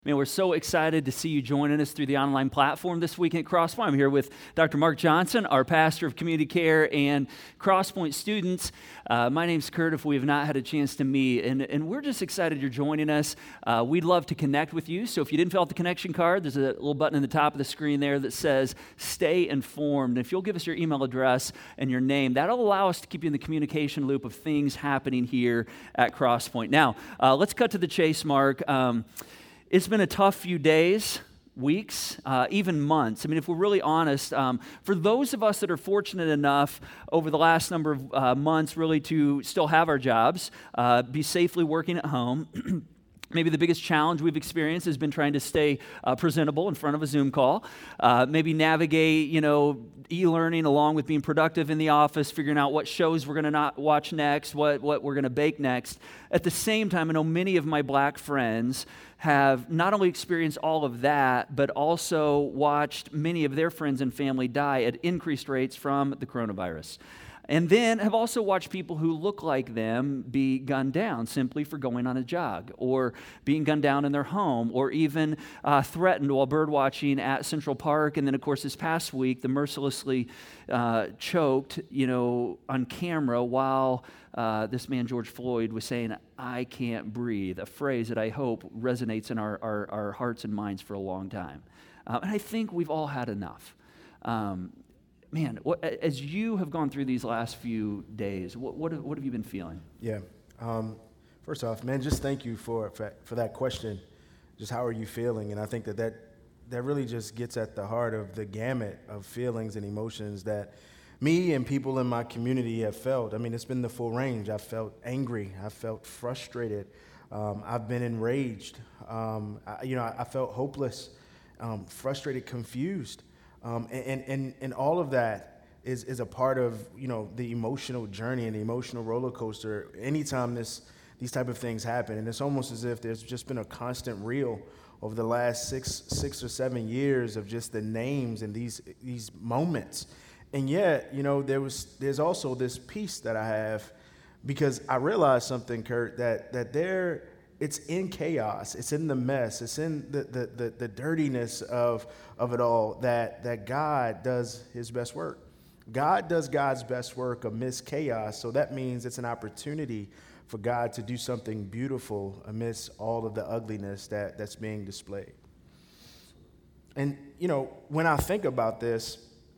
Man, we're so excited to see you joining us through the online platform this week at Crosspoint. I'm here with Dr. Mark Johnson, our pastor of community care and Crosspoint students. My name's Kurt, if we have not had a chance to meet, and we're just excited you're joining us. We'd love to connect with you, so if you didn't fill out the connection card, there's a little button in the top of the screen there that says Stay Informed. And if you'll give us your email address and your name, that'll allow us to keep you in the communication loop of things happening here at Crosspoint. Now, let's cut to the chase, Mark. It's been a tough few days, weeks, even months. I mean, if we're really honest, for those of us that are fortunate enough over the last number of months really to still have our jobs, be safely working at home, maybe the biggest challenge we've experienced has been trying to stay presentable in front of a Zoom call, maybe navigate, e-learning along with being productive in the office, figuring out what shows we're going to not watch next, what we're going to bake next. At the same time, I know many of my black friends have not only experienced all of that, but also watched many of their friends and family die at increased rates from the coronavirus. And then have also watched people who look like them be gunned down simply for going on a jog, or being gunned down in their home, or even threatened while bird watching at Central Park. And then, of course, this past week, the mercilessly choked, on camera while this man, George Floyd, was saying, "I can't breathe," a phrase that I hope resonates in our hearts and minds for a long time. And I think we've all had enough. Man, as you have gone through these last few days, what have you been feeling? Yeah. First off, man, just thank you for that question. Just how are you feeling? And I think that really just gets at the heart of the gamut of feelings and emotions that me and people in my community have felt. I mean, it's been the full range. I felt angry. I felt frustrated. I've been enraged. I felt hopeless, frustrated, confused. And all of that is a part of, the emotional journey and the emotional roller coaster anytime these type of things happen. And it's almost as if there's just been a constant reel over the last six or 7 years of just the names and these moments. And yet, there's also this peace that I have, because I realized something, Kurt, that it's in chaos, it's in the mess, it's in the dirtiness of it all that God does his best work. God does God's best work amidst chaos, so that means it's an opportunity for God to do something beautiful amidst all of the ugliness that's being displayed. And, when I think about this,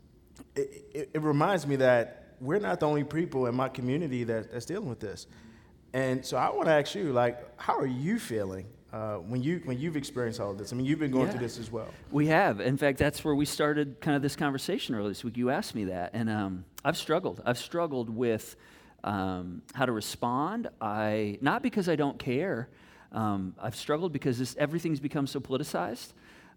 it reminds me that we're not the only people in my community that's dealing with this. And so I want to ask you, how are you feeling when you've experienced all of this? I mean, you've been going through this as well. We have. In fact, that's where we started kind of this conversation earlier this week. You asked me that, and I've struggled. I've struggled with how to respond. Not because I don't care. I've struggled because everything's become so politicized.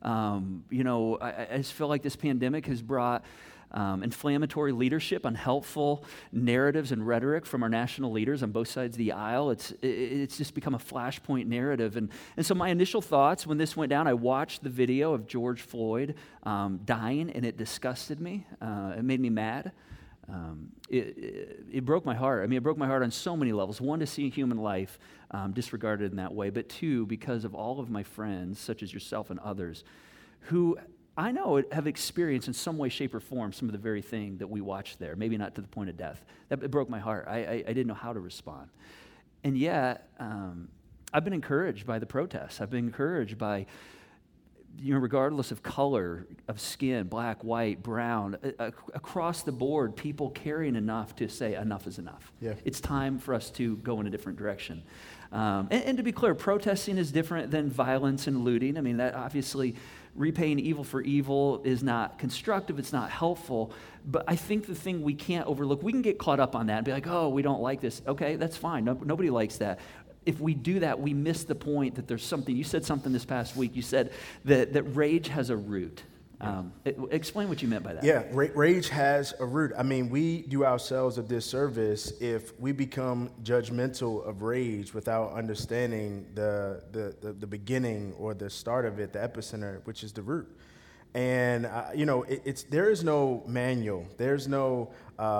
I just feel like this pandemic has brought inflammatory leadership, unhelpful narratives and rhetoric from our national leaders on both sides of the aisle. It's just become a flashpoint narrative. And so my initial thoughts when this went down, I watched the video of George Floyd dying, and it disgusted me. It made me mad. It broke my heart. I mean, it broke my heart on so many levels. One, to see human life disregarded in that way, but two, because of all of my friends, such as yourself and others, who I know have experienced in some way, shape, or form some of the very thing that we watched there, maybe not to the point of death. It broke my heart. I didn't know how to respond. And yet, I've been encouraged by the protests. I've been encouraged by, regardless of color, of skin, black, white, brown, across the board, people caring enough to say enough is enough. Yeah. It's time for us to go in a different direction. And to be clear, protesting is different than violence and looting. I mean, that obviously, repaying evil for evil is not constructive, it's not helpful, but I think the thing we can't overlook, we can get caught up on that and be like, oh, we don't like this. Okay, that's fine. Nobody likes that. If we do that, we miss the point that there's something. You said something this past week. You said that rage has a root. Explain what you meant by that. Yeah, rage has a root. I mean, we do ourselves a disservice if we become judgmental of rage without understanding the beginning or the start of it, the epicenter, which is the root. And there is no manual. There's no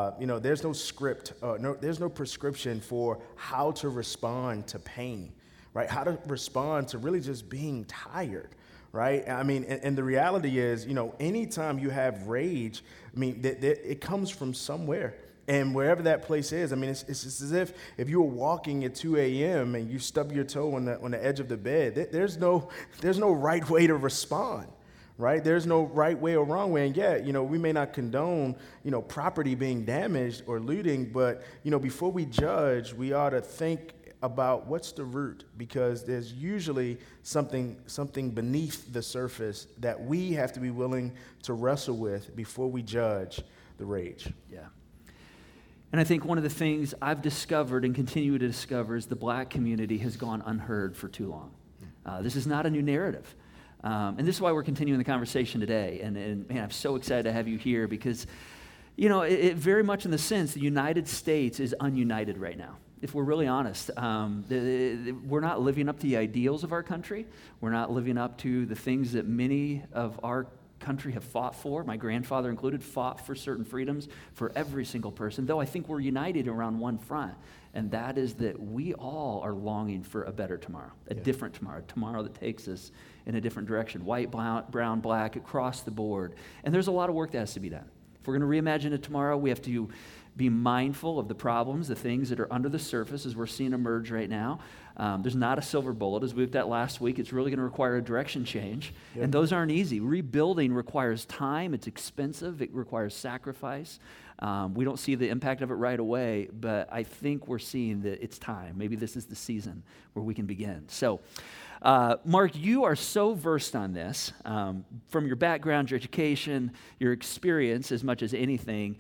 script. There's no prescription for how to respond to pain. right? How to respond to really just being tired, right? I mean, and the reality is, anytime you have rage, I mean, it comes from somewhere. And wherever that place is, I mean, it's as if you were walking at 2 a.m. and you stub your toe on the edge of the bed. There's no right way to respond, right? There's no right way or wrong way. And yet, we may not condone, property being damaged or looting, but, before we judge, we ought to think about what's the root, because there's usually something beneath the surface that we have to be willing to wrestle with before we judge the rage. Yeah. And I think one of the things I've discovered and continue to discover is the black community has gone unheard for too long. This is not a new narrative. And this is why we're continuing the conversation today. And man, I'm so excited to have you here because, it very much in the sense the United States is ununited right now. If we're really honest, we're not living up to the ideals of our country. We're not living up to the things that many of our country have fought for. My grandfather included fought for certain freedoms for every single person, though I think we're united around one front, and that is that we all are longing for a better tomorrow, a different tomorrow, a tomorrow that takes us in a different direction, white, brown, black, across the board. And there's a lot of work that has to be done. If we're going to reimagine it tomorrow, we have to be mindful of the problems, the things that are under the surface as we're seeing emerge right now. There's not a silver bullet. As we looked at last week, it's really going to require a direction change. Yep. And those aren't easy. Rebuilding requires time. It's expensive. It requires sacrifice. We don't see the impact of it right away, but I think we're seeing that it's time. Maybe this is the season where we can begin. So, Mark, you are so versed on this from your background, your education, your experience as much as anything.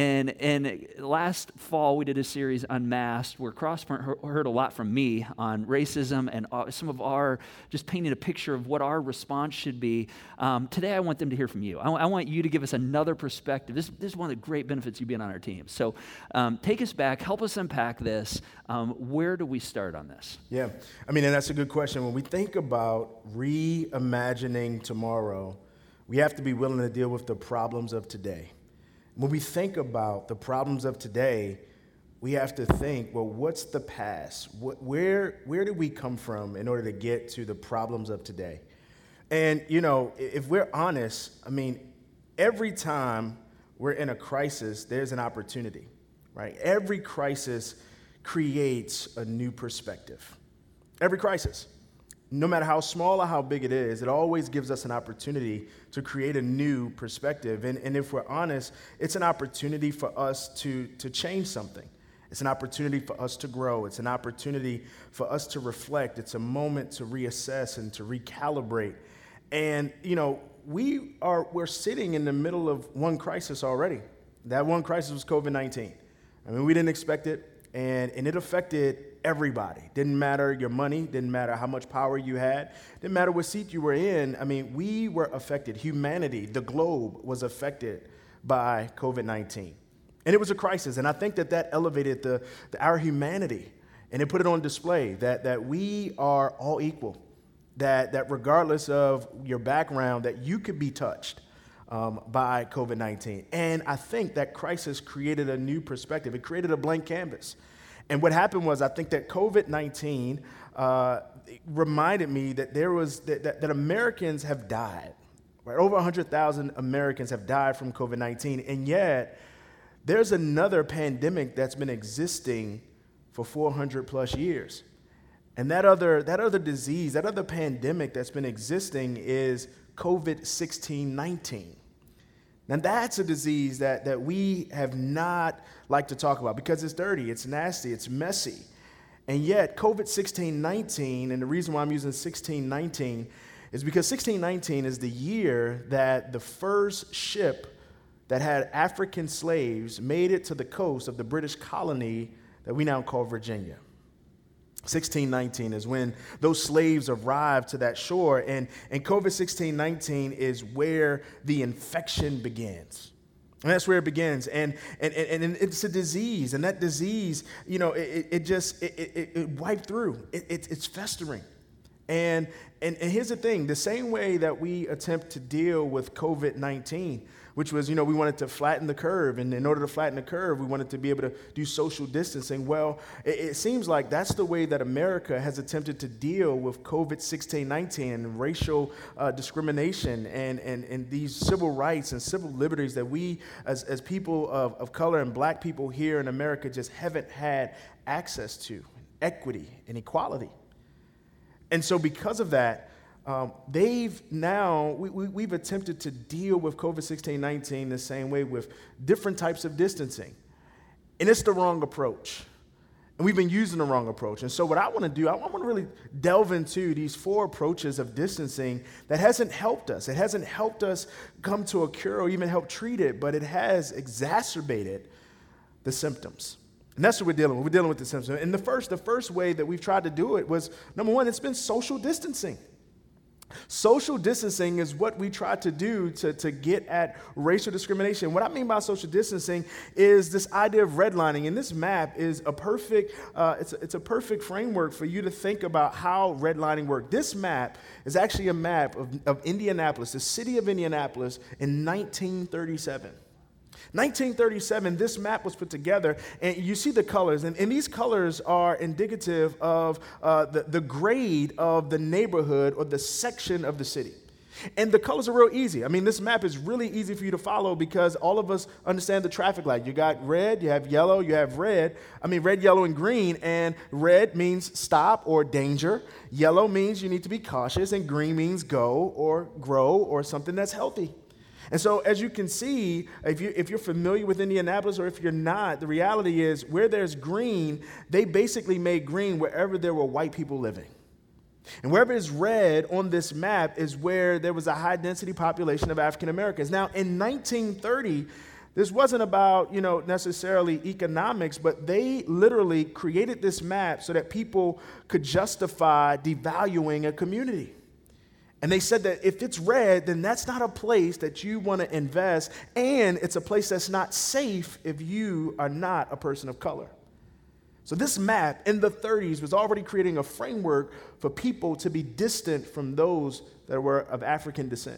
And last fall, we did a series Unmasked where Crosspoint heard a lot from me on racism and some of our, just painting a picture of what our response should be. Today, I want them to hear from you. I want you to give us another perspective. This is one of the great benefits of being on our team. So take us back, help us unpack this. Where do we start on this? Yeah, I mean, and that's a good question. When we think about reimagining tomorrow, we have to be willing to deal with the problems of today. When we think about the problems of today, we have to think, well, what's the past? Where did we come from in order to get to the problems of today? And, if we're honest, I mean, every time we're in a crisis, there's an opportunity, right? Every crisis creates a new perspective. Every crisis. No matter how small or how big it is, it always gives us an opportunity to create a new perspective. And if we're honest, it's an opportunity for us to change something. It's an opportunity for us to grow. It's an opportunity for us to reflect. It's a moment to reassess and to recalibrate. And, we're sitting in the middle of one crisis already. That one crisis was COVID-19. I mean, we didn't expect it. And it affected everybody. Didn't matter your money, didn't matter how much power you had, didn't matter what seat you were in. I mean, we were affected. Humanity, the globe, was affected by COVID-19. And it was a crisis. And I think that elevated our humanity. And it put it on display that we are all equal. That regardless of your background, that you could be touched by COVID-19. And I think that crisis created a new perspective. It created a blank canvas. And what happened was, I think that COVID-19 reminded me that that Americans have died. Right? Over 100,000 Americans have died from COVID-19. And yet, there's another pandemic that's been existing for 400 plus years. And that other disease, that other pandemic that's been existing is COVID-19. Now, that's a disease that we have not liked to talk about because it's dirty, it's nasty, it's messy. And yet, COVID-19, and the reason why I'm using 1619 is because 1619 is the year that the first ship that had African slaves made it to the coast of the British colony that we now call Virginia. 1619 is when those slaves arrived to that shore, and COVID-19 is where the infection begins. And that's where it begins, and it's a disease, and that disease, it wiped through. It's festering, And here's the thing, the same way that we attempt to deal with COVID-19, which was, we wanted to flatten the curve. And in order to flatten the curve, we wanted to be able to do social distancing. Well, it seems like that's the way that America has attempted to deal with COVID-16, 19, and racial discrimination and these civil rights and civil liberties that we, as people of color and black people here in America, just haven't had access to, equity and equality. And so because of that, we've attempted to deal with COVID-16, 19 the same way with different types of distancing. And it's the wrong approach. And we've been using the wrong approach. And so what I want to do, I want to really delve into these 4 approaches of distancing that hasn't helped us. It hasn't helped us come to a cure or even help treat it, but it has exacerbated the symptoms. And that's what we're dealing with. We're dealing with the symptoms. And the first way that we've tried to do it was, number one, it's been social distancing. Social distancing is what we try to do to get at racial discrimination. What I mean by social distancing is this idea of redlining. And this map is a perfect, it's a perfect framework for you to think about how redlining works. This map is actually a map of Indianapolis, the city of Indianapolis in 1937. 1937, this map was put together, and you see the colors, and these colors are indicative of the grade of the neighborhood or the section of the city. And the colors are real easy. I mean, this map is really easy for you to follow because all of us understand the traffic light. You got red, you have yellow, you have red, yellow, and green, and red means stop or danger. Yellow means you need to be cautious, and green means go or grow or something that's healthy. And so as you can see, if you're familiar with Indianapolis or if you're not, the reality is where there's green, they basically made green wherever there were white people living. And wherever is red on this map is where there was a high density population of African Americans. Now in 1930, this wasn't about, necessarily economics, but they literally created this map so that people could justify devaluing a community. And they said that if it's red, then that's not a place that you want to invest, and it's a place that's not safe if you are not a person of color. So this map in the 30s was already creating a framework for people to be distant from those that were of African descent.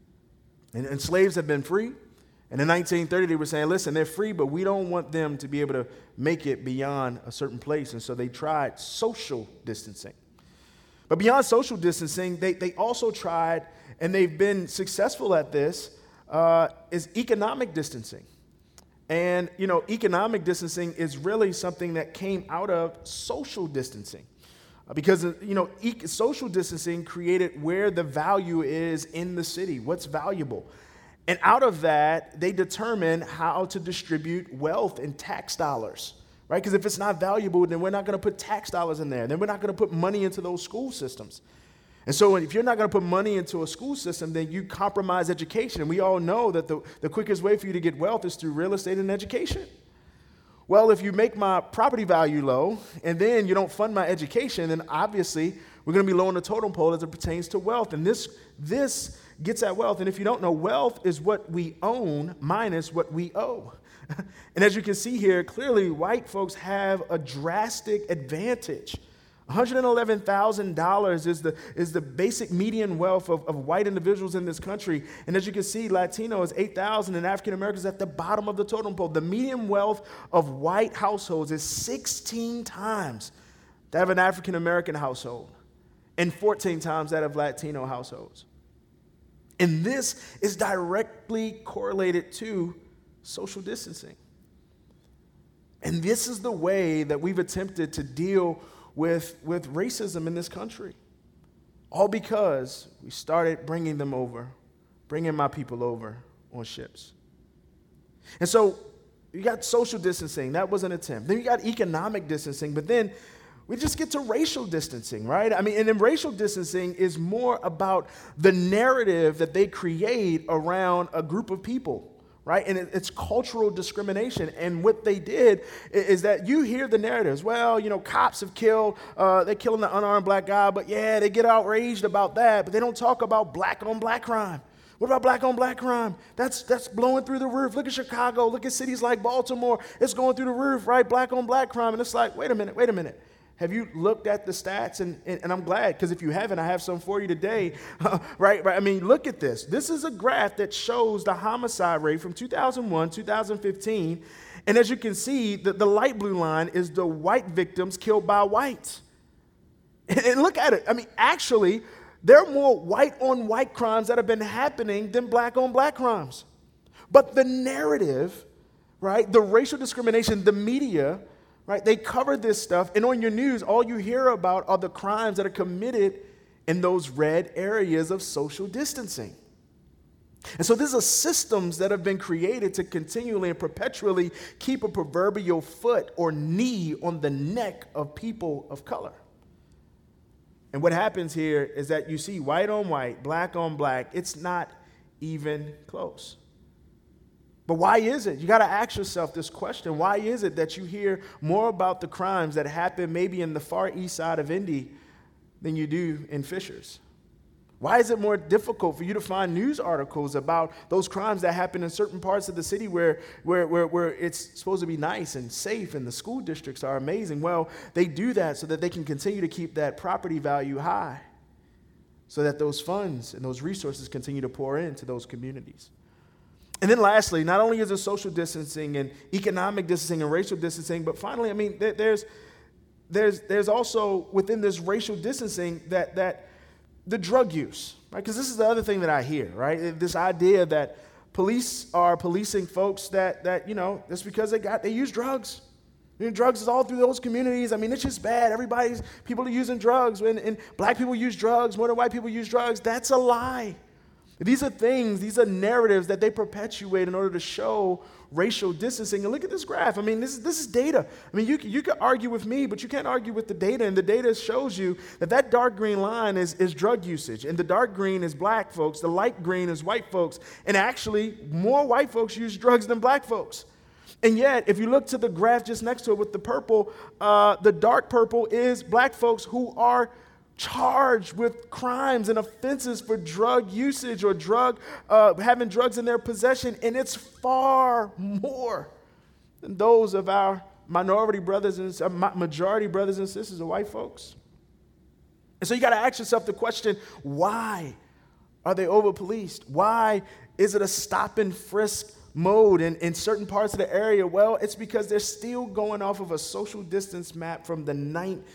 And slaves have been free. And in 1930, they were saying, listen, they're free, but we don't want them to be able to make it beyond a certain place. And so they tried social distancing. But beyond social distancing, they also tried, and they've been successful at this, is economic distancing. And, economic distancing is really something that came out of social distancing. Because, social distancing created where the value is in the city, what's valuable. And out of that, they determine how to distribute wealth and tax dollars. Right? Because if it's not valuable, then we're not going to put tax dollars in there. Then we're not going to put money into those school systems. And so if you're not going to put money into a school system, then you compromise education. And we all know that the quickest way for you to get wealth is through real estate and education. Well, if you make my property value low and then you don't fund my education, then obviously we're going to be low on the totem pole as it pertains to wealth. And this gets at wealth. And if you don't know, wealth is what we own minus what we owe. And as you can see here, clearly white folks have a drastic advantage. $111,000 is the basic median wealth of white individuals in this country. And as you can see, Latino is $8,000 and African Americans at the bottom of the totem pole. The median wealth of white households is 16 times that of an African American household and 14 times that of Latino households. And this is directly correlated to social distancing. And this is the way that we've attempted to deal with racism in this country. All because we started bringing my people over on ships. And so you got social distancing. That was an attempt. Then you got economic distancing, but then we just get to racial distancing, right? And then racial distancing is more about the narrative that they create around a group of people. Right? And it's cultural discrimination. And what they did is that you hear the narratives. Well, cops have killed, they're killing the unarmed black guy, but yeah, they get outraged about that, but they don't talk about black on black crime. What about black on black crime? That's blowing through the roof. Look at Chicago. Look at cities like Baltimore. It's going through the roof, right? Black on black crime. And it's like, wait a minute. Have you looked at the stats? And I'm glad, because if you haven't, I have some for you today. Right? I mean, look at this. This is a graph that shows the homicide rate from 2001, 2015. And as you can see, the light blue line is the white victims killed by whites. And look at it. I mean, actually, there are more white-on-white crimes that have been happening than black-on-black crimes. But the narrative, right, the racial discrimination, the media, right, they cover this stuff. And on your news, all you hear about are the crimes that are committed in those red areas of social distancing. And so these are systems that have been created to continually and perpetually keep a proverbial foot or knee on the neck of people of color. And what happens here is that you see white on white, black on black. It's not even close. But why is it? You got to ask yourself this question. Why is it that you hear more about the crimes that happen maybe in the far east side of Indy than you do in Fishers? Why is it more difficult for you to find news articles about those crimes that happen in certain parts of the city where it's supposed to be nice and safe and the school districts are amazing? Well, they do that so that they can continue to keep that property value high, so that those funds and those resources continue to pour into those communities. And then lastly, not only is there social distancing and economic distancing and racial distancing, but finally, I mean, there's also within this racial distancing that the drug use, right? Because this is the other thing that I hear, right? This idea that police are policing folks that that's because they use drugs. You know, drugs is all through those communities. I mean, it's just bad. People are using drugs, and black people use drugs more than white people use drugs. That's a lie. These are narratives that they perpetuate in order to show racial distancing. And look at this graph. I mean, this is data. I mean, you could argue with me, but you can't argue with the data. And the data shows you that dark green line is drug usage. And the dark green is black folks. The light green is white folks. And actually, more white folks use drugs than black folks. And yet, if you look to the graph just next to it with the purple, the dark purple is black folks who are charged with crimes and offenses for drug usage or having drugs in their possession, and it's far more than those of our majority brothers and sisters of white folks. And so you got to ask yourself the question, why are they over-policed? Why is it a stop and frisk mode in certain parts of the area? Well, it's because they're still going off of a social distance map from the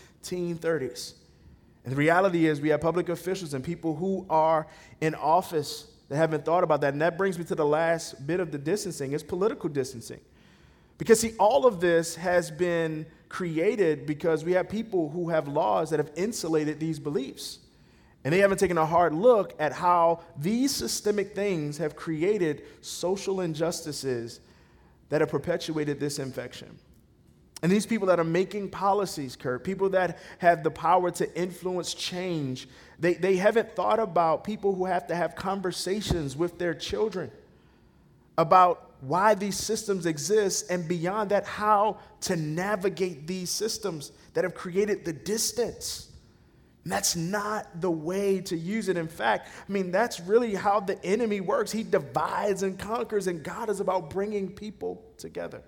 1930s. And the reality is we have public officials and people who are in office that haven't thought about that. And that brings me to the last bit of the distancing, is political distancing. Because, see, all of this has been created because we have people who have laws that have insulated these beliefs. And they haven't taken a hard look at how these systemic things have created social injustices that have perpetuated this infection. And these people that are making policies, Kurt, people that have the power to influence change, they haven't thought about people who have to have conversations with their children about why these systems exist, and beyond that, how to navigate these systems that have created the distance. And that's not the way to use it. In fact, I mean, that's really how the enemy works. He divides and conquers, and God is about bringing people together.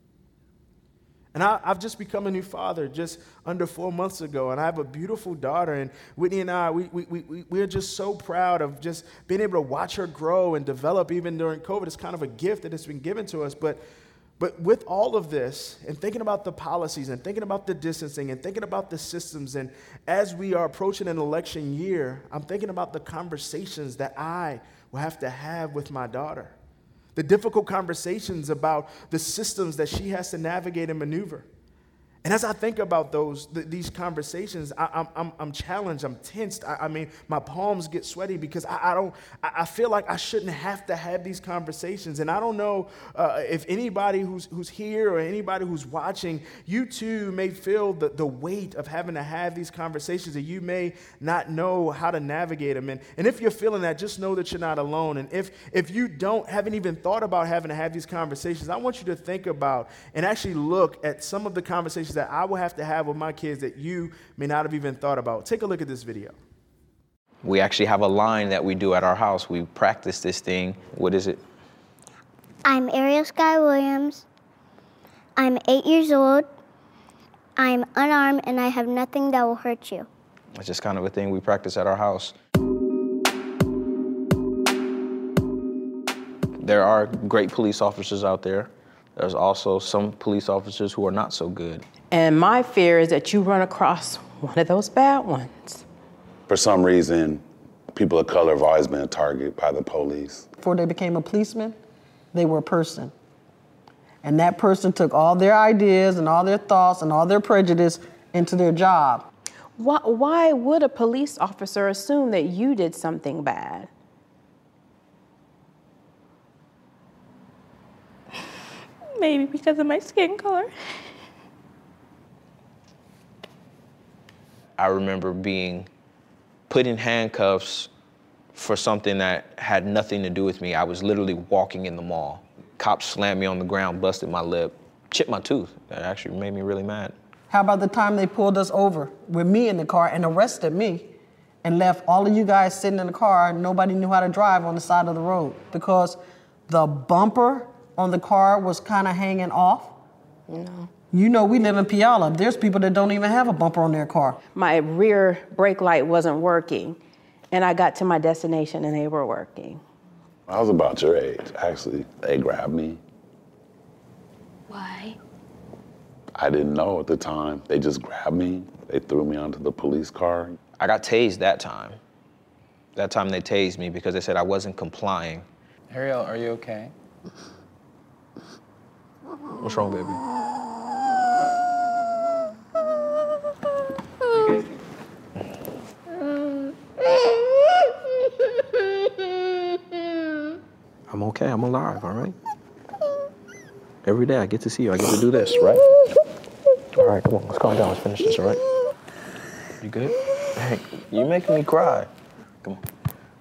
And I've just become a new father just under 4 months ago, and I have a beautiful daughter, and Whitney and I, we're just so proud of just being able to watch her grow and develop even during COVID. It's kind of a gift that has been given to us, but with all of this, and thinking about the policies, and thinking about the distancing, and thinking about the systems, and as we are approaching an election year, I'm thinking about the conversations that I will have to have with my daughter. The difficult conversations about the systems that she has to navigate and maneuver. And as I think about these conversations, I'm challenged, I'm tensed. I mean, my palms get sweaty because I feel like I shouldn't have to have these conversations. And I don't know if anybody who's here or anybody who's watching, you too may feel the weight of having to have these conversations, and you may not know how to navigate them. And if you're feeling that, just know that you're not alone. And if you haven't even thought about having to have these conversations, I want you to think about and actually look at some of the conversations that I will have to have with my kids that you may not have even thought about. Take a look at this video. We actually have a line that we do at our house. We practice this thing. What is it? I'm Ariel Sky Williams. I'm 8 years old. I'm unarmed and I have nothing that will hurt you. It's just kind of a thing we practice at our house. There are great police officers out there. There's also some police officers who are not so good. And my fear is that you run across one of those bad ones. For some reason, people of color have always been a target by the police. Before they became a policeman, they were a person. And that person took all their ideas and all their thoughts and all their prejudice into their job. Why would a police officer assume that you did something bad? Maybe because of my skin color. I remember being put in handcuffs for something that had nothing to do with me. I was literally walking in the mall. Cops slammed me on the ground, busted my lip, chipped my tooth. That actually made me really mad. How about the time they pulled us over with me in the car and arrested me and left all of you guys sitting in the car and nobody knew how to drive on the side of the road because the bumper on the car was kind of hanging off? No. You know, we live in Puyallup. There's people that don't even have a bumper on their car. My rear brake light wasn't working, and I got to my destination and they were working. I was about your age, actually. They grabbed me. Why? I didn't know at the time. They just grabbed me. They threw me onto the police car. I got tased that time. That time they tased me because they said I wasn't complying. Ariel, are you okay? What's wrong, baby? I'm okay, I'm alive, all right? Every day I get to see you, I get to do this, right? All right, come on, let's calm down, let's finish this, all right? You good? Hey, you're making me cry. Come on.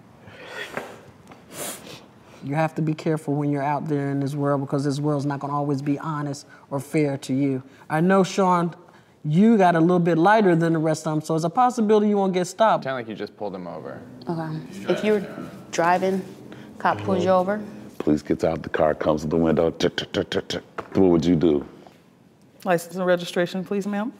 You have to be careful when you're out there in this world because this world's not going to always be honest or fair to you. I know, Sean, you got a little bit lighter than the rest of them, so it's a possibility you won't get stopped. Sound like you just pulled him over. Okay. If you're driving, cop pulls you over. Police gets out the car, comes to the window. What would you do? License and registration, please, ma'am.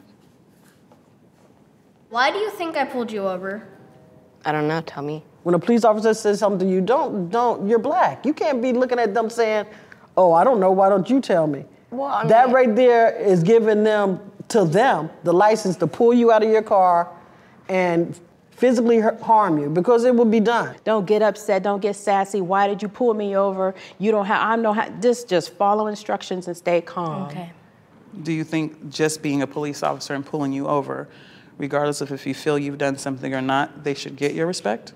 Why do you think I pulled you over? I don't know, tell me. When a police officer says something to you, you're black. You can't be looking at them saying, oh, I don't know, why don't you tell me? Well, I mean, that right there is giving them the license to pull you out of your car and physically harm you because it will be done. Don't get upset, don't get sassy. Why did you pull me over? You don't have, I know how, just follow instructions and stay calm. Okay. Do you think just being a police officer and pulling you over, regardless of if you feel you've done something or not, they should get your respect?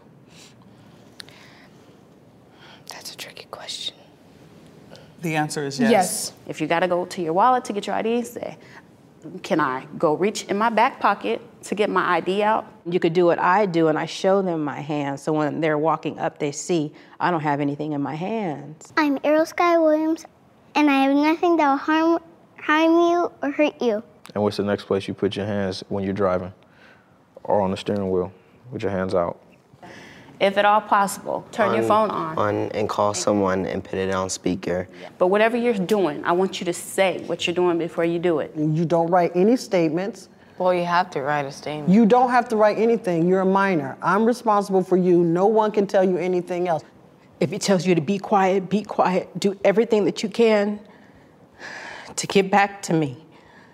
That's a tricky question. The answer is yes. Yes. If you gotta go to your wallet to get your ID, say, can I go reach in my back pocket to get my ID out? You could do what I do, and I show them my hands, so when they're walking up, they see I don't have anything in my hands. I'm Ariel Sky Williams, and I have nothing that will harm you or hurt you. And what's the next place you put your hands when you're driving? Or on the steering wheel, with your hands out? If at all possible, turn your phone on. And call someone and put it on speaker. But whatever you're doing, I want you to say what you're doing before you do it. You don't write any statements. Well, you have to write a statement. You don't have to write anything. You're a minor. I'm responsible for you. No one can tell you anything else. If it tells you to be quiet, be quiet. Do everything that you can to get back to me.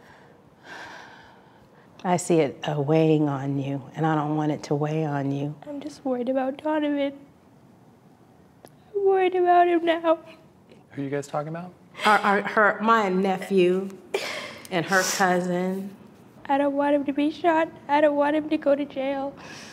I see it weighing on you, and I don't want it to weigh on you. I'm just worried about Donovan. I'm worried about him now. Who are you guys talking about? My nephew and her cousin. I don't want him to be shot. I don't want him to go to jail.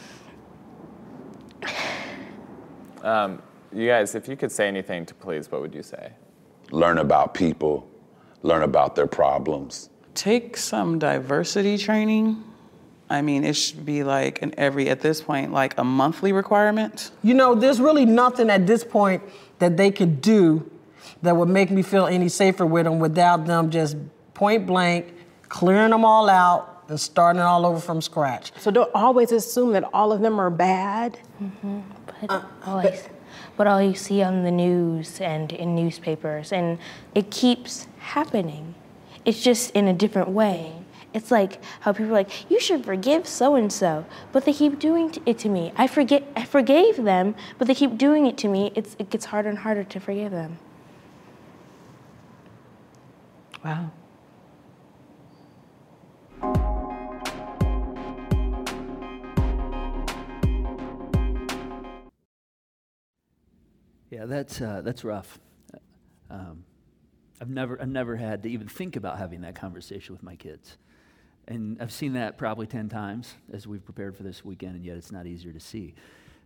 You guys, if you could say anything to police, what would you say? Learn about people, learn about their problems. Take some diversity training. I mean, it should be like at this point, like a monthly requirement. You know, there's really nothing at this point that they could do that would make me feel any safer with them without them just point blank, clearing them all out and starting all over from scratch. So don't always assume that all of them are bad. Mm-hmm. But all you see on the news and in newspapers, and it keeps happening. It's just in a different way. It's like how people are like, you should forgive so-and-so, but they keep doing it to me. I forgave them, but they keep doing it to me. It gets harder and harder to forgive them. Wow. Yeah, that's rough. I've never had to even think about having that conversation with my kids. And I've seen that probably 10 times as we've prepared for this weekend, and yet it's not easier to see.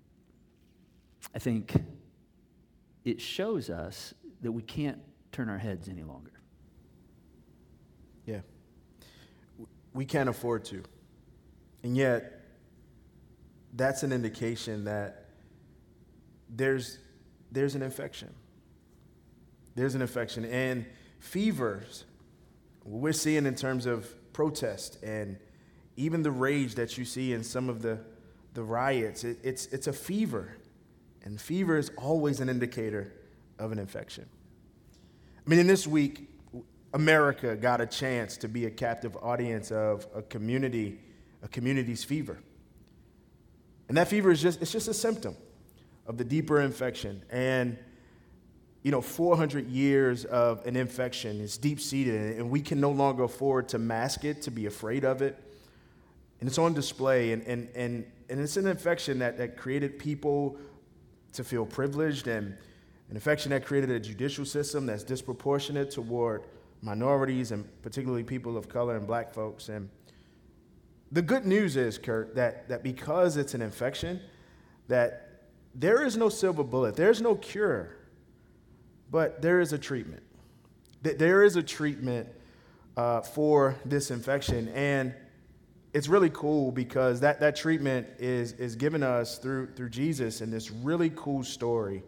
I think it shows us that we can't turn our heads any longer. Yeah. We can't afford to. And yet, that's an indication that there's an infection. There's an infection. And fevers, what we're seeing in terms of protest and even the rage that you see in some of the riots, it's a fever. And fever is always an indicator of an infection. I mean, in this week, America got a chance to be a captive audience of a community's fever. And that fever is just a symptom of the deeper infection. And 400 years of an infection is deep-seated, and we can no longer afford to mask it, to be afraid of it. And it's on display, and it's an infection that created people to feel privileged, and an infection that created a judicial system that's disproportionate toward minorities, and particularly people of color and black folks. And the good news is, Kurt, that because it's an infection, that there is no silver bullet, there's no cure. But there is a treatment. There is a treatment for this infection. And it's really cool because that treatment is given us through Jesus in this really cool story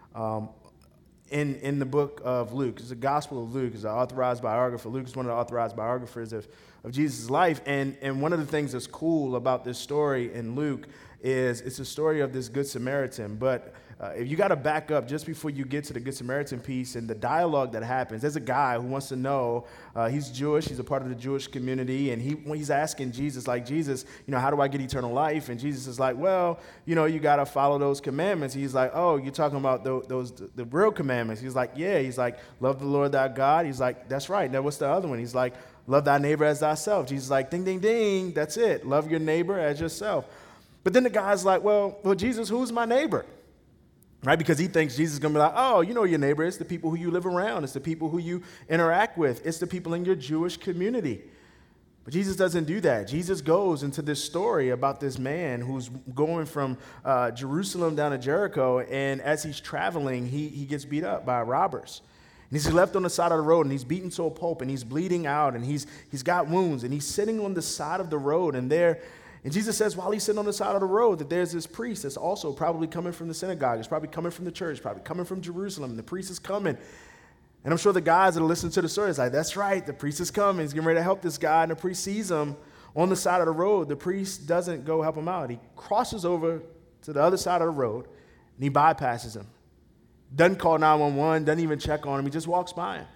in the book of Luke. It's the Gospel of Luke. It's an authorized biographer. Luke is one of the authorized biographers of Jesus' life. And one of the things that's cool about this story in Luke is it's a story of this Good Samaritan. But if you got to back up just before you get to the Good Samaritan piece and the dialogue that happens, there's a guy who wants to know, he's Jewish, he's a part of the Jewish community, and he's asking Jesus, like, Jesus, how do I get eternal life? And Jesus is like, well, you got to follow those commandments. He's like, oh, you're talking about the real commandments. He's like, yeah. He's like, love the Lord thy God. He's like, that's right. Now what's the other one? He's like, love thy neighbor as thyself. Jesus is like, ding, ding, ding, that's it. Love your neighbor as yourself. But then the guy's like, well, Jesus, who's my neighbor? Right? Because he thinks Jesus is going to be like, oh, your neighbor. It's the people who you live around. It's the people who you interact with. It's the people in your Jewish community. But Jesus doesn't do that. Jesus goes into this story about this man who's going from Jerusalem down to Jericho, and as he's traveling, he gets beat up by robbers. And he's left on the side of the road, and he's beaten to a pulp, and he's bleeding out, and he's got wounds, and he's sitting on the side of the road, and Jesus says while he's sitting on the side of the road that there's this priest that's also probably coming from the synagogue. He's probably coming from the church, probably coming from Jerusalem. And the priest is coming. And I'm sure the guys that are listening to the story is like, that's right, the priest is coming. He's getting ready to help this guy. And the priest sees him on the side of the road. The priest doesn't go help him out. He crosses over to the other side of the road, and he bypasses him. Doesn't call 911, doesn't even check on him. He just walks by him.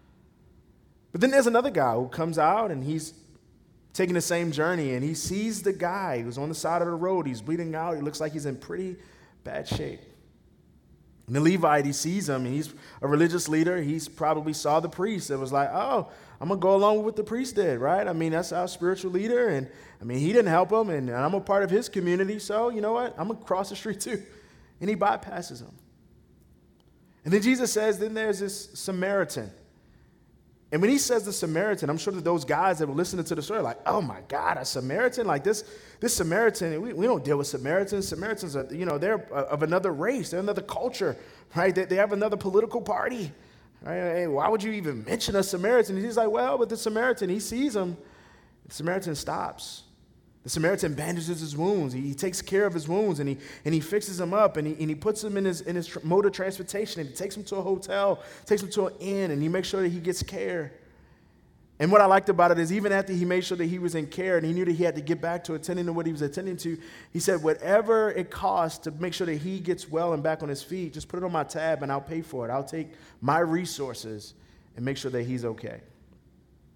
But then there's another guy who comes out, and he's taking the same journey, and he sees the guy who's on the side of the road. He's bleeding out. He looks like he's in pretty bad shape. And the Levite, he sees him, and he's a religious leader. He's probably saw the priest and was like, oh, I'm going to go along with what the priest did, right? I mean, that's our spiritual leader, and he didn't help him, and I'm a part of his community, so you know what? I'm going to cross the street too. And he bypasses him. And then Jesus says, then there's this Samaritan. And when he says the Samaritan, I'm sure that those guys that were listening to the story are like, oh my God, a Samaritan? Like this Samaritan, we don't deal with Samaritans. Samaritans are, they're of another race. They're another culture, right? They have another political party, right? Hey, why would you even mention a Samaritan? And he's like, well, but the Samaritan, he sees him. The Samaritan stops. The Samaritan bandages his wounds. He takes care of his wounds, and he fixes them up, and he puts him in his mode of transportation, and he takes him to a hotel, takes him to an inn, and he makes sure that he gets care. And what I liked about it is even after he made sure that he was in care and he knew that he had to get back to attending to what he was attending to, he said, whatever it costs to make sure that he gets well and back on his feet, just put it on my tab and I'll pay for it. I'll take my resources and make sure that he's okay.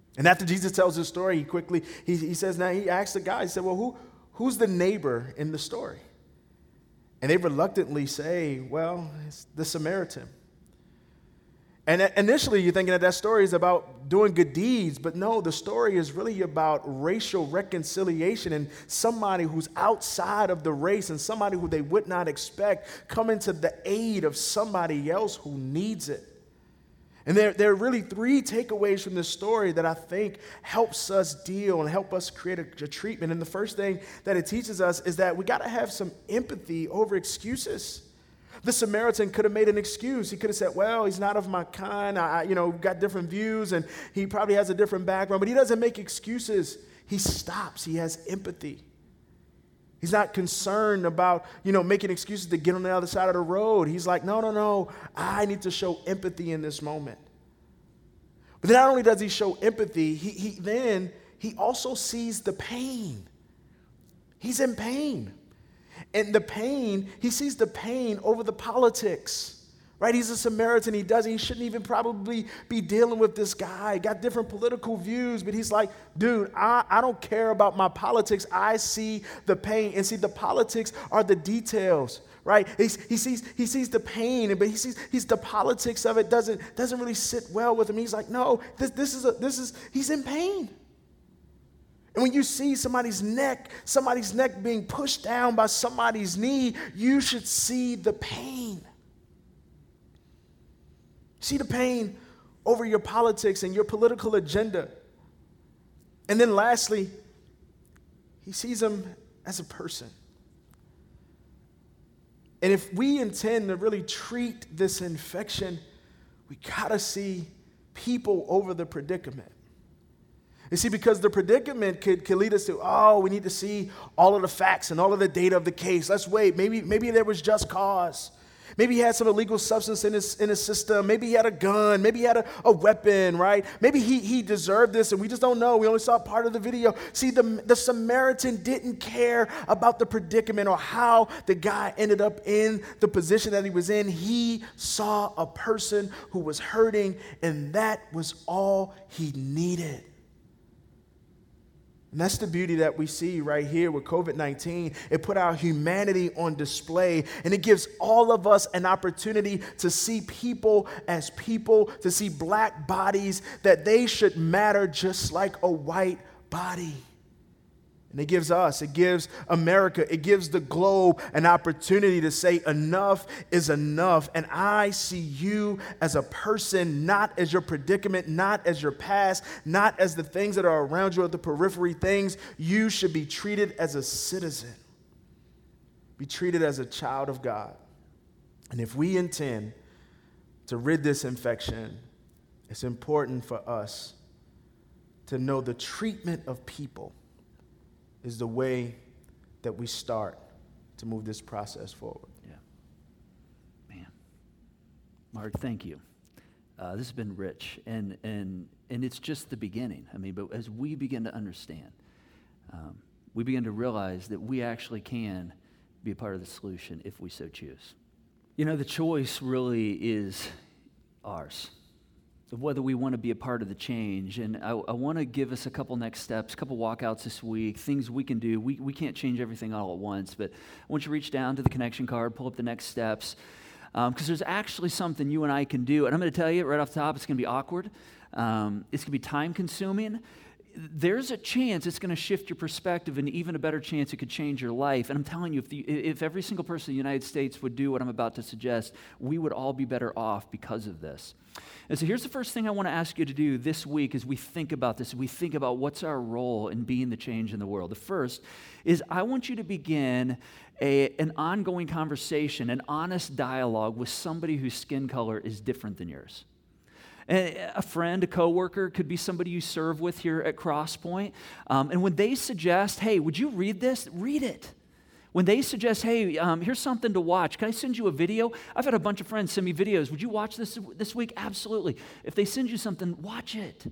And after Jesus tells his story, he says, now he asks the guy, he said, well, who's the neighbor in the story? And they reluctantly say, well, it's the Samaritan. And initially you're thinking that story is about doing good deeds, but no, the story is really about racial reconciliation and somebody who's outside of the race and somebody who they would not expect coming to the aid of somebody else who needs it. And there are really three takeaways from this story that I think helps us deal and help us create a treatment. And the first thing that it teaches us is that we got to have some empathy over excuses. The Samaritan could have made an excuse. He could have said, well, he's not of my kind. We've got different views and he probably has a different background, but he doesn't make excuses. He stops. He has empathy. He's not concerned about, making excuses to get on the other side of the road. He's like, no, I need to show empathy in this moment. But then not only does he show empathy, he also sees the pain. He's in pain. And he sees the pain over the politics. Right? He's a Samaritan. He shouldn't even probably be dealing with this guy. Got different political views, but he's like, dude, I don't care about my politics. I see the pain. And see, the politics are the details, right? He sees the pain, but he's the politics of it doesn't really sit well with him. He's like, no, he's in pain. And when you see somebody's neck being pushed down by somebody's knee, you should see the pain. See the pain over your politics and your political agenda. And then lastly, he sees him as a person. And if we intend to really treat this infection, we gotta see people over the predicament. You see, because the predicament could lead us to, we need to see all of the facts and all of the data of the case. Let's wait. Maybe there was just cause. Maybe he had some illegal substance in his system. Maybe he had a gun. Maybe he had a weapon, right? Maybe he deserved this, and we just don't know. We only saw part of the video. See, the Samaritan didn't care about the predicament or how the guy ended up in the position that he was in. He saw a person who was hurting, and that was all he needed. And that's the beauty that we see right here with COVID-19. It put our humanity on display, and it gives all of us an opportunity to see people as people, to see black bodies, that they should matter just like a white body. And it gives America, it gives the globe an opportunity to say enough is enough. And I see you as a person, not as your predicament, not as your past, not as the things that are around you at the periphery things. You should be treated as a citizen. Be treated as a child of God. And if we intend to rid this infection, it's important for us to know the treatment of people is the way that we start to move this process forward. Yeah. Man. Mark, thank you. This has been rich, and it's just the beginning. But as we begin to understand, we begin to realize that we actually can be a part of the solution if we so choose. The choice really is ours, of whether we want to be a part of the change. And I want to give us a couple next steps, a couple walkouts this week, things we can do. We can't change everything all at once, but I want you to reach down to the connection card, pull up the next steps, because there's actually something you and I can do. And I'm going to tell you right off the top, it's going to be awkward. It's going to be time-consuming. There's a chance it's going to shift your perspective, and even a better chance it could change your life. And I'm telling you, if every single person in the United States would do what I'm about to suggest, we would all be better off because of this. And so here's the first thing I want to ask you to do this week as we think about this, as we think about what's our role in being the change in the world. The first is I want you to begin an ongoing conversation, an honest dialogue with somebody whose skin color is different than yours. A friend, a coworker, could be somebody you serve with here at Crosspoint. And when they suggest, hey, would you read this? Read it. When they suggest, hey, here's something to watch. Can I send you a video? I've had a bunch of friends send me videos. Would you watch this week? Absolutely. If they send you something, watch it.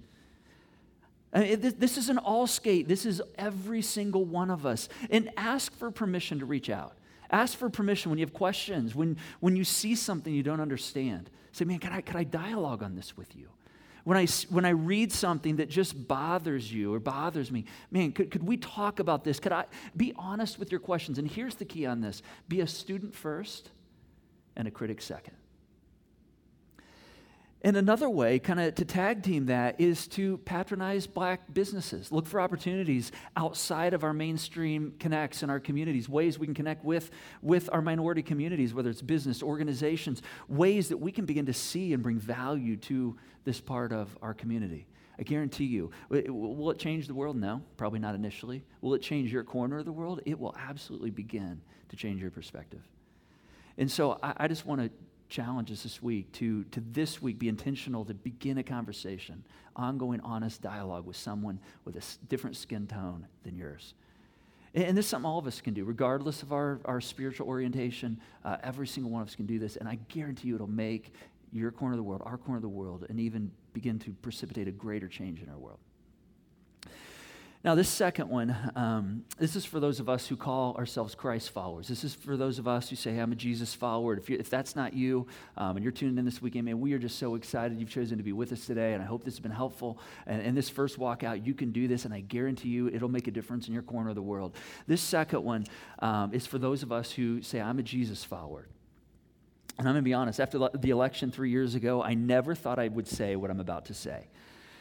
This is an all-skate. This is every single one of us. And ask for permission to reach out. Ask for permission when you have questions, when you see something you don't understand. Say, man, could I dialogue on this with you? when I read something that just bothers you or bothers me, man, could we talk about this? Could I be honest with your questions? And here's the key on this. Be a student first and a critic second. And another way, kind of to tag team that, is to patronize Black businesses. Look for opportunities outside of our mainstream connects in our communities, ways we can connect with our minority communities, whether it's business, organizations, ways that we can begin to see and bring value to this part of our community. I guarantee you, will it change the world? No, probably not initially. Will it change your corner of the world? It will absolutely begin to change your perspective. And so I just want to challenge us this week to this week be intentional to begin a conversation, ongoing, honest dialogue with someone with a different skin tone than yours. And this is something all of us can do, regardless of our spiritual orientation. Every single one of us can do this, and I guarantee you it'll make your corner of the world, our corner of the world, and even begin to precipitate a greater change in our world. Now, this second one, this is for those of us who call ourselves Christ followers. This is for those of us who say, hey, I'm a Jesus follower. If that's not you, and you're tuning in this weekend, man, we are just so excited you've chosen to be with us today, and I hope this has been helpful. And this first walk out, you can do this, and I guarantee you it'll make a difference in your corner of the world. This second one is for those of us who say, I'm a Jesus follower. And I'm going to be honest, after the election 3 years ago, I never thought I would say what I'm about to say.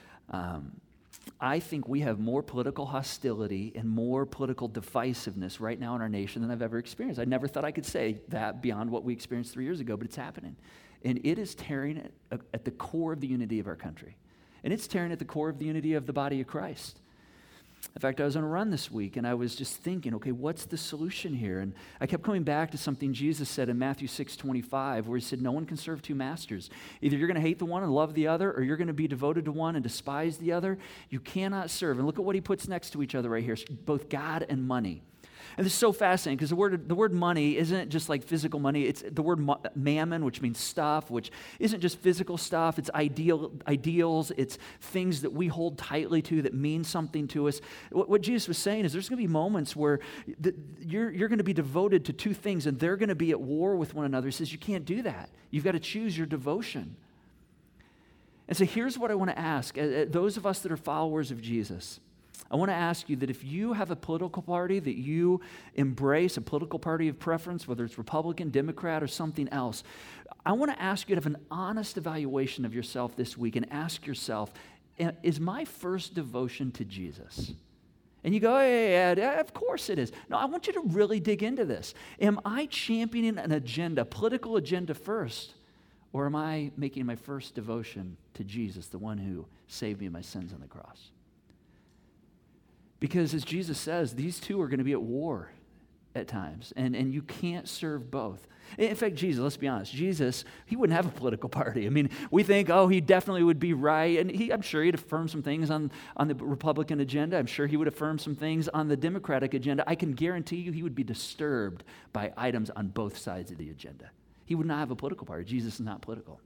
I think we have more political hostility and more political divisiveness right now in our nation than I've ever experienced. I never thought I could say that beyond what we experienced 3 years ago, but it's happening. And it is tearing at the core of the unity of our country. And it's tearing at the core of the unity of the body of Christ. In fact, I was on a run this week, and I was just thinking, okay, what's the solution here? And I kept coming back to something Jesus said in Matthew 6:25, where he said, no one can serve two masters. Either you're going to hate the one and love the other, or you're going to be devoted to one and despise the other. You cannot serve. And look at what he puts next to each other right here, both God and money. And this is so fascinating because the word money isn't just like physical money. It's the word mammon, which means stuff, which isn't just physical stuff. It's ideals. It's things that we hold tightly to that mean something to us. What Jesus was saying is there's going to be moments where you're going to be devoted to two things and they're going to be at war with one another. He says you can't do that. You've got to choose your devotion. And so here's what I want to ask. Those of us that are followers of Jesus, I want to ask you that if you have a political party that you embrace, a political party of preference, whether it's Republican, Democrat, or something else, I want to ask you to have an honest evaluation of yourself this week and ask yourself, is my first devotion to Jesus? And you go, yeah, of course it is. No, I want you to really dig into this. Am I championing an agenda, political agenda first, or am I making my first devotion to Jesus, the one who saved me of my sins on the cross? Because as Jesus says, these two are going to be at war at times, and you can't serve both. In fact, Jesus, let's be honest, Jesus, he wouldn't have a political party. I mean, we think, he definitely would be right, and I'm sure he'd affirm some things on the Republican agenda. I'm sure he would affirm some things on the Democratic agenda. I can guarantee you he would be disturbed by items on both sides of the agenda. He would not have a political party. Jesus is not political.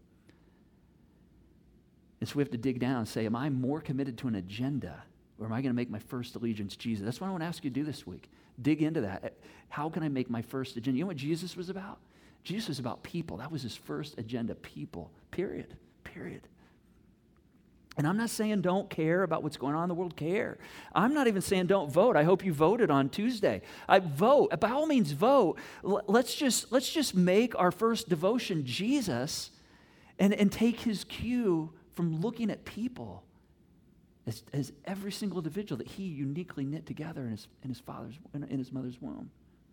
And so we have to dig down and say, am I more committed to an agenda, or am I going to make my first allegiance Jesus? That's what I want to ask you to do this week. Dig into that. How can I make my first agenda? You know what Jesus was about? Jesus was about people. That was his first agenda, people, period. And I'm not saying don't care about what's going on in the world, care. I'm not even saying don't vote. I hope you voted on Tuesday. Vote. By all means, vote. Let's just make our first devotion Jesus and take his cue from looking at people as every single individual that he uniquely knit together in his mother's womb.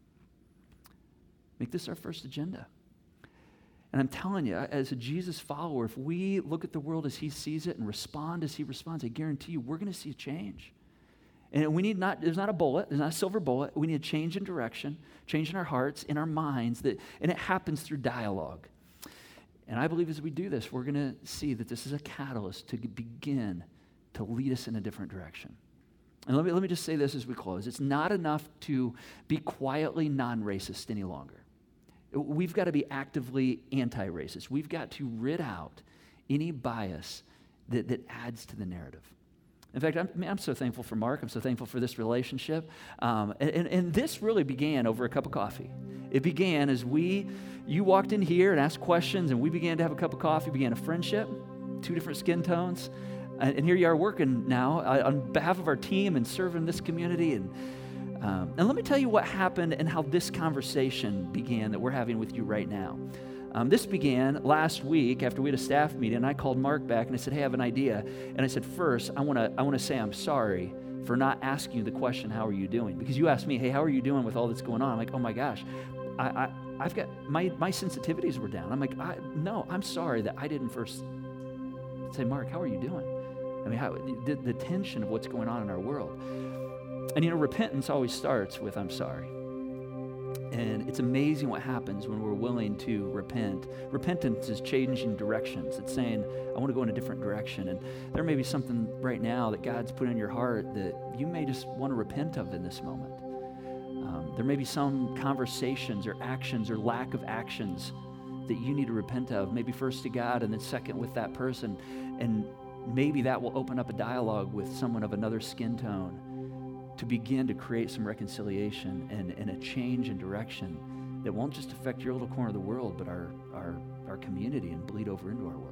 Make this our first agenda. And I'm telling you, as a Jesus follower, if we look at the world as he sees it and respond as he responds, I guarantee you we're going to see a change. And there's not a bullet, there's not a silver bullet. We need a change in direction, change in our hearts, in our minds, and it happens through dialogue. And I believe as we do this, we're going to see that this is a catalyst to begin to lead us in a different direction. And let me just say this as we close. It's not enough to be quietly non-racist any longer. We've got to be actively anti-racist. We've got to rid out any bias that adds to the narrative. In fact, I'm so thankful for Mark. I'm so thankful for this relationship. And this really began over a cup of coffee. It began as you walked in here and asked questions, and we began to have a cup of coffee, began a friendship. two different skin tones. And here you are working now on behalf of our team and serving this community. And let me tell you what happened and how this conversation began that we're having with you right now. This began last week after we had a staff meeting, and I called Mark back and I said, hey, I have an idea. And I said, first, I want to say I'm sorry for not asking you the question, how are you doing? Because you asked me, hey, how are you doing with all that's going on? I'm like, oh my gosh, I've got, my sensitivities were down. I'm like, no, I'm sorry that I didn't first say, Mark, how are you doing? I mean, the tension of what's going on in our world. And repentance always starts with, I'm sorry. And it's amazing what happens when we're willing to repent. Repentance is changing directions. It's saying, I want to go in a different direction. And there may be something right now that God's put in your heart that you may just want to repent of in this moment. There may be some conversations or actions or lack of actions that you need to repent of, maybe first to God and then second with that person. And maybe that will open up a dialogue with someone of another skin tone to begin to create some reconciliation and a change in direction that won't just affect your little corner of the world, but our community and bleed over into our world.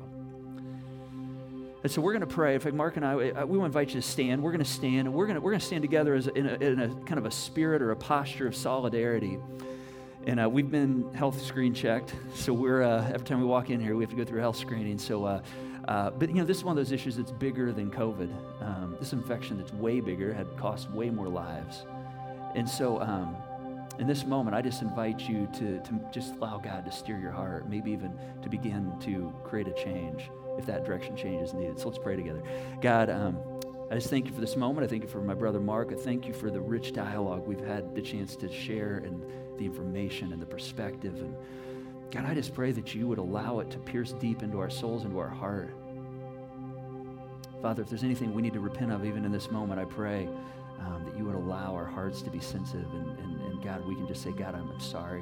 And so we're going to pray. In fact, Mark and I, we want to invite you to stand. We're going to stand, and we're going to stand together as in a kind of a spirit or a posture of solidarity. And we've been health screen checked, so we're every time we walk in here, we have to go through a health screening. So, but this is one of those issues that's bigger than COVID. This infection that's way bigger had cost way more lives. And so, in this moment, I just invite you to just allow God to steer your heart, maybe even to begin to create a change if that direction change is needed. So let's pray together. God, I just thank you for this moment. I thank you for my brother Mark. I thank you for the rich dialogue we've had the chance to share and the information and the perspective. And God, I just pray that you would allow it to pierce deep into our souls, into our heart. Father, if there's anything we need to repent of even in this moment, I pray that you would allow our hearts to be sensitive. And God, we can just say, God, I'm sorry.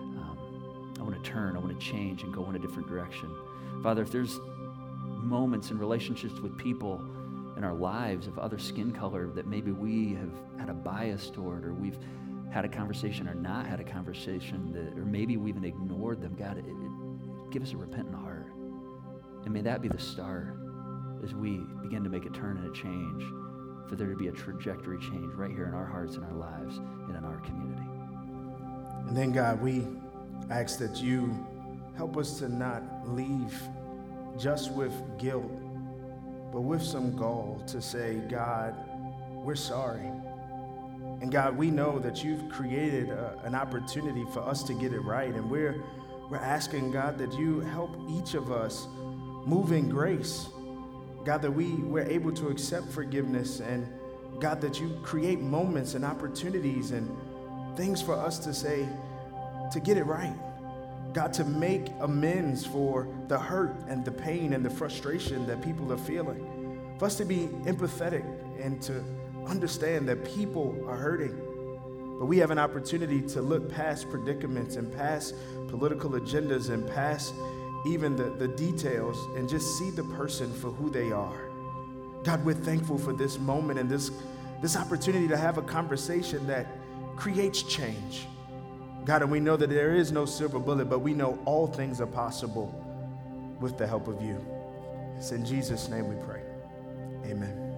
I want to turn. I want to change and go in a different direction. Father, if there's moments in relationships with people in our lives of other skin color that maybe we have had a bias toward, or we've had a conversation or not had a conversation, or maybe we even ignored them, God, give us a repentant heart. And may that be the start as we begin to make a turn and a change, for there to be a trajectory change right here in our hearts and our lives and in our community. And then, God, we ask that you help us to not leave just with guilt, but with some gall to say, God, we're sorry. And God, we know that you've created an opportunity for us to get it right. And we're asking, God, that you help each of us move in grace. God, that we're able to accept forgiveness, and God, that you create moments and opportunities and things for us to say, to get it right. God, to make amends for the hurt and the pain and the frustration that people are feeling. For us to be empathetic and to understand that people are hurting. But we have an opportunity to look past predicaments and past political agendas and past even the details and just see the person for who they are. God, we're thankful for this moment and this opportunity to have a conversation that creates change. God, and we know that there is no silver bullet, but we know all things are possible with the help of you. It's in Jesus' name we pray. Amen.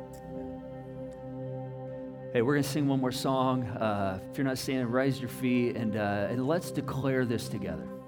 Hey, we're going to sing one more song. If you're not standing, rise your feet, and let's declare this together.